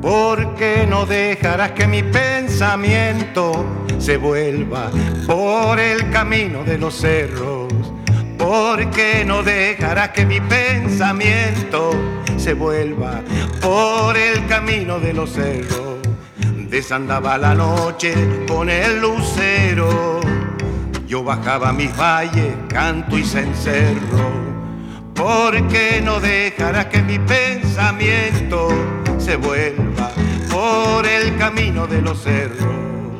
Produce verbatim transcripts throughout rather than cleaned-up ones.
¿Por qué no dejarás que mi pensamiento se vuelva por el camino de los cerros? ¿Por qué no dejarás que mi pensamiento se vuelva por el camino de los cerros? Desandaba la noche con el lucero, yo bajaba mis valles, canto y cencerro. ¿Por qué no dejarás que mi pensamiento se vuelva por el camino de los cerros?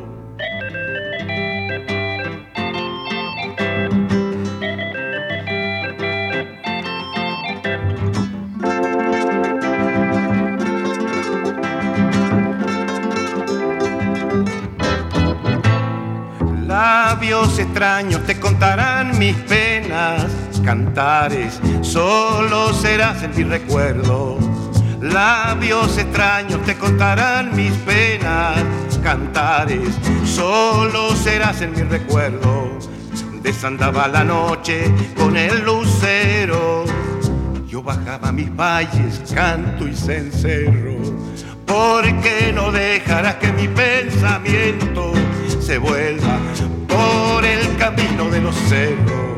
Labios extraños te contarán mis penas, cantares solo serás en mi recuerdo. Labios extraños te contarán mis penas, cantares solo serás en mi recuerdo. Desandaba la noche con el lucero, yo bajaba mis valles, canto y cencerro. ¿Por qué no dejarás que mi pensamiento se vuelva por el camino de los cerros?